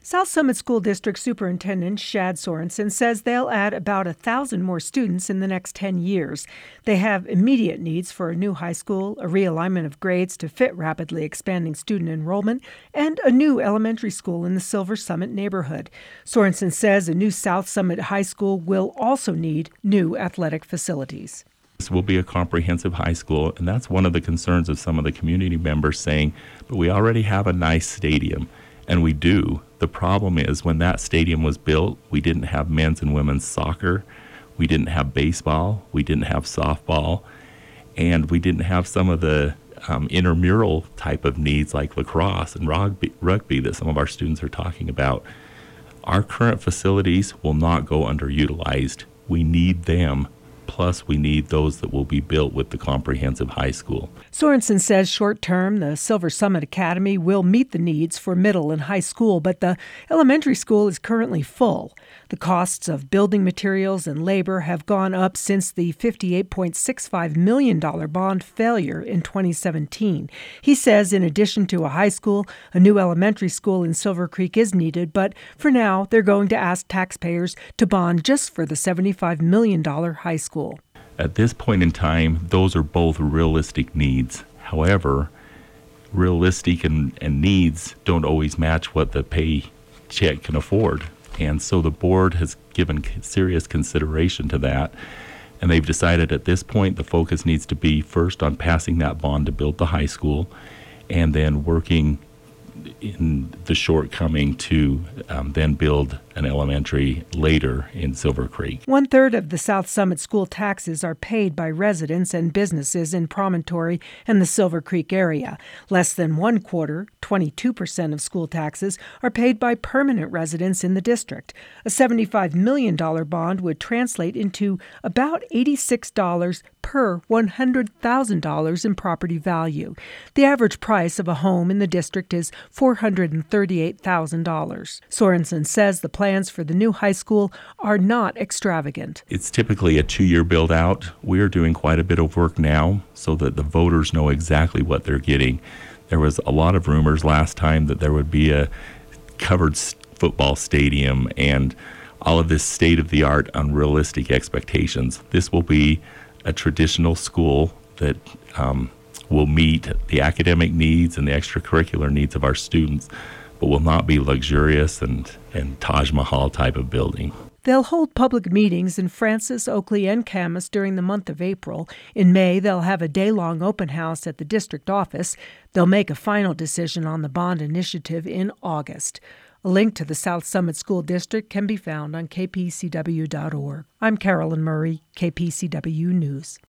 South Summit School District Superintendent Shad Sorensen says they'll add about 1,000 more students in the next 10 years. They have immediate needs for a new high school, a realignment of grades to fit rapidly expanding student enrollment, and a new elementary school in the Silver Summit neighborhood. Sorensen says a new South Summit High School will also need new athletic facilities. This will be a comprehensive high school, and that's one of the concerns of some of the community members saying, but we already have a nice stadium. And we do. The problem is when that stadium was built, we didn't have men's and women's soccer, we didn't have baseball, we didn't have softball, and we didn't have some of the intramural type of needs like lacrosse and rugby that some of our students are talking about. Our current facilities will not go underutilized. We need them. Plus, we need those that will be built with the comprehensive high school. Sorensen says short-term, the Silver Summit Academy will meet the needs for middle and high school, but the elementary school is currently full. The costs of building materials and labor have gone up since the $58.65 million bond failure in 2017. He says in addition to a high school, a new elementary school in Silver Creek is needed, but for now, they're going to ask taxpayers to bond just for the $75 million high school. At this point in time, those are both realistic needs. However, realistic and needs don't always match what the paycheck can afford. And so the board has given serious consideration to that. And they've decided at this point the focus needs to be first on passing that bond to build the high school and then working in the shortcoming to then build an elementary later in Silver Creek. 1/3 of the South Summit school taxes are paid by residents and businesses in Promontory and the Silver Creek area. Less than 1/4, 22% of school taxes, are paid by permanent residents in the district. A $75 million bond would translate into about $86 per $100,000 in property value. The average price of a home in the district is $438,000. Sorensen says the plans for the new high school are not extravagant. It's typically a 2-year build out. We're doing quite a bit of work now so that the voters know exactly what they're getting. There was a lot of rumors last time that there would be a covered football stadium and all of this state-of-the-art unrealistic expectations. This will be a traditional school that will meet the academic needs and the extracurricular needs of our students, but will not be luxurious and Taj Mahal type of building. They'll hold public meetings in Francis, Oakley, and Camas during the month of April. In May, they'll have a day-long open house at the district office. They'll make a final decision on the bond initiative in August. A link to the South Summit School District can be found on kpcw.org. I'm Carolyn Murray, KPCW News.